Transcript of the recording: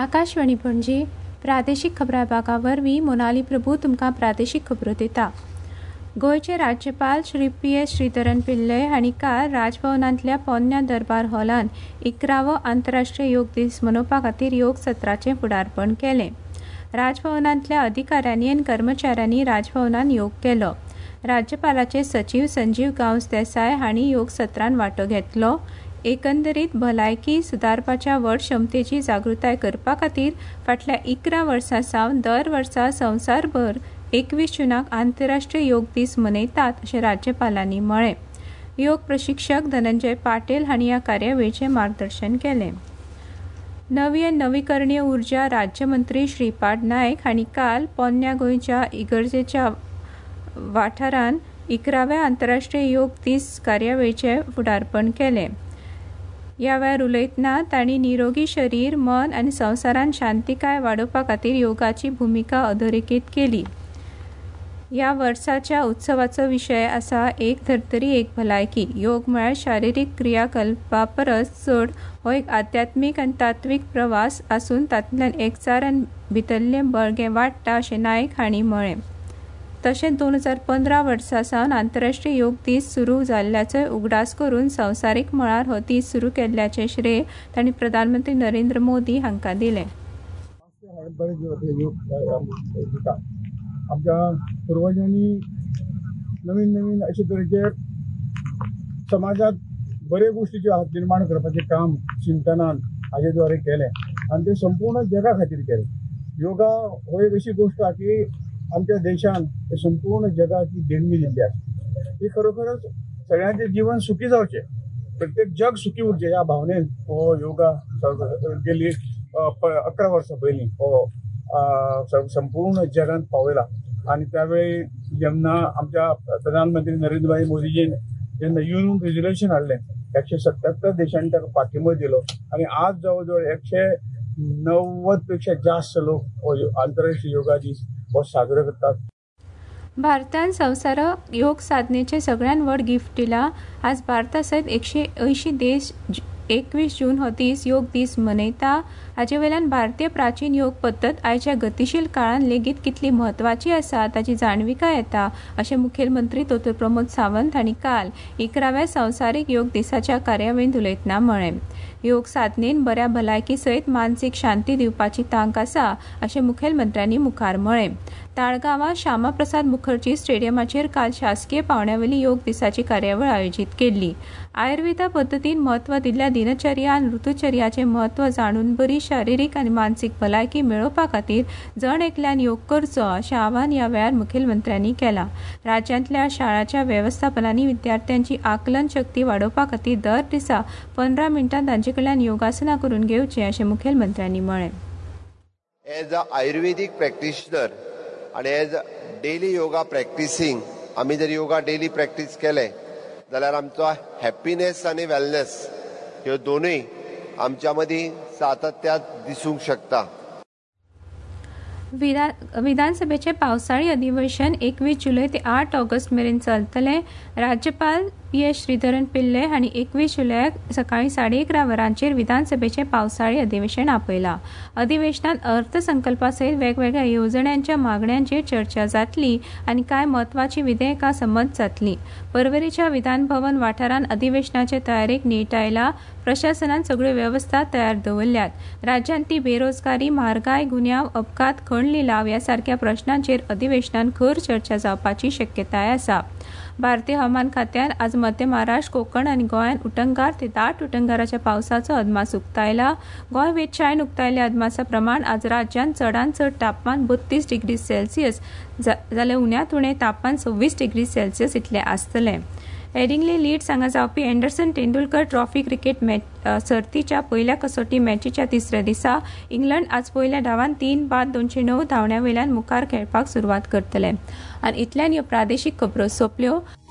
आकाशवाणी पणजी प्रादेशीक खबरां विभागा वरवीं मोनाली प्रभू तुमकां प्रादेशीक खबरो दिता। गोंयचे राज्यपाल श्री PS श्रीधरन पिल्लय हांणी काल राजभवनांतल्या पोन्न्या दरबार हॉलांत 11वो आंतरराष्ट्रीय योग दीस मनोवपा खातीर योग सत्राचें फुडारपण केलें। राजभवनांतल्या अधिकाऱ्यांनी आनी कर्मचाऱ्यांनी राजभवनांत योग केलो। राज्यपालाचे सचिव संजीव गांवस देसाय हांणी योग सत्रांत वांटो घेतलो। एकंदरीत भलायकी सुदारपाच्या व्हड क्षमतेची जागृताय करपा खातीर फाटल्या 11 वर्सां सावन दर वर्सा संवसारभर 21 जूनाक आंतरराष्ट्रीय योग दीस मनयतात अशें राज्यपालांनी म्हळें। योग प्रशिक्षक धनंजय पाटील हांणी ह्या कार्यावळीचें मार्गदर्शन केलें। नवी आनी नवीकरणीय उर्जा राज्यमंत्री श्रीपाद नायक हांणी काल पोन्न्या गोंयच्या इगर्जेच्या वाठारांत 11व्या आंतरराष्ट्रीय योग दीस कार्यावळीचें फुडारपण केलें। ह्या वेळार उलयतना तांणी निरोगी शरीर, मन आनी संवसारांत शांतीकाय वाडोवपा खातीर योगाची भुमिका अधोरेखीत केली। ह्या वर्साच्या उत्सवाचो विशय आसा एक धर्तरी एक भलायकी। योग म्हळ्यार शारिरीक क्रियाकल्पा परस चड हो एक आध्यात्मीक आनी तात्वीक प्रवास आसून तातूंतल्यान एकचार आनी भितरलें बळगें वाडटा अशें नायक हांणी म्हळें। तशेंच 2015 वर्सा सावन आंतरराष्ट्रीय योग दीस सुरू जाल्ल्याचो उगडास करून संवसारीक मळार हो दीस सुरू केल्ल्याचें श्रेय तांणी प्रधानमंत्री नरेंद्र मोदी हांकां दिलें। आमच्या पूर्वजांनी नवीन नवीन अशे तरेचे समाजात बरे गोष्टीचे हात निर्माण करपाचें काम चिंतनान हाजे द्वारे केलें आनी ते संपूर्ण जगा खातीर केलें। योगा हो एक अशी गोष्ट आसा की आमच्या देशान संपूर्ण जगाक ही देणगी दिल्ली आसा। ही खरोखरच सगळ्यांचें जीवन सुखी जावचें, प्रत्येक जग सुखी उरचें ह्या भावनेन हो योगा गेली 11 वर्सां पयलीं हो संपूर्ण जगान पावयला। आणि त्यावेळी जेन्ना आमच्या प्रधानमंत्री नरेंद्र मोदीजीन जेन्ना युएन रेझोल्युशन हाडलें 177 देशांनी ताका पाठिंबो दिलो आणि आज जवळ जवळ 190 पेक्षा जास्त लोक हो आंतरराष्ट्रीय योगा दीस हो साजरो करतात। भारतान संवसाराक योग साधनेचें सगळ्यात व्हड गिफ्ट दिला। आज भारता सयत 180 देश 21 जून हो दीस योग दीस मनयता। हाचे वयल्यान भारतीय प्राचीन योग पद्दत आयच्या गतीशील काळान लेगीत कितली म्हत्वाची आसा ताची जाणविकाय येता अशें मुखेलमंत्री डॉ. प्रमोद सावंत हांणी काल 11व्या संवसारीक योग दिसाच्या कार्यावळींत उलयतना म्हळें। योग साधनेन बऱ्या भलायकी सयत मानसीक शांती दिवपाची तांक आसा अशें मुखेलमंत्र्यांनी मुखार म्हळें। ताळगांवां श्यामाप्रसाद मुखर्जी स्टेडियमाचेर काल शासकीय पावण्यावेली योग दिसाची कार्यावळ आयोजीत केल्ली। आयुर्वेदा पद्दतीन म्हत्व दिल्ल्या दिनचर्या आनी ऋतुचर्याचें म्हत्व जाणून बरी शारिरीक आनी मानसीक भलायकी मेळोवपा खातीर जण एकल्यान योग करचो अशें आवाहन ह्या वेळार मुखेलमंत्र्यांनी केलां। राज्यांतल्या शाळांच्या वेवस्थापनांनी विद्यार्थ्यांची आकलन शक्ती वाडोवपा खातीर दर दिसा 15 मिनटां तांचे कडल्यान योगासनां करून घेवचें अशें मुखेलमंत्र्यांनी म्हळें। एज अ आयुर्वेदिक प्रॅक्टिशनर आणि एज डेली योगा प्रॅक्टिसींग आमी जर योगा डेली प्रॅक्टीस केले जाल्यार आमचो हॅपीनेस आनी वेलनेस ह्यो दोनूय आमच्या मदीं सातत्यात दिसूंक शकता। विधानसभेचे पावसाळी अधिवेशन 21 जुलय ते 8 ऑगस्ट मेरेन चलतलें। राज्यपाल PS श्रीधरन पिल्लय हांणी 21 जुलयाक सकाळीं 11:30 वरांचेर विधानसभेचें पावसाळी अधिवेशन आपयलां। अधिवेशनांत अर्थसंकल्पा सयत वेगवेगळ्या येवजण्यांच्या मागण्यांचेर चर्चा जातली आनी कांय म्हत्वाची विधेयकां संमत जातलीं। पर्वरीच्या विधान भवन वाठारांत अधिवेशनाचे तयारेक नेट आयला। प्रशासनान सगळ्यो वेवस्था तयार दवरल्यात। राज्यांतली बेरोजगारी, म्हारगाय, गुन्यांव, अपघात, खण लिलाव ह्या सारक्या प्रश्नांचेर अधिवेशनांत खर चर्चा जावपाची शक्यताय आसा। भारतीय हवामान खात्यान आज मध्य महाराष्ट्र, कोकण आनी गोंयांत उटंगार ते दाट उटंगाराच्या पावसाचो अदमास उक्तायला। गोंय वेधशाळेन उक्तायल्ल्या अदमासा प्रमाण आज राज्यांत चडांत चड तापमान 32 डिग्री सेल्सियस जाल्यार उण्यांत उणें तापमान 26 डिग्री सेल्सियस इतलें आसतलें। हेडिंग्ले लीड्स हांगा जावपी अँडरसन तेंडुलकर ट्रॉफी क्रिकेट सर्तीच्या पयल्या कसोटी मॅचीच्या तिसऱ्या दिसा इंग्लंड आज पयल्या डावांत 3 बाद 209 धांवड्यां वयल्यान मुखार खेळपाक सुरवात करतले। आनी इतल्यान ह्यो प्रादेशीक खबरो सोंपल्यो।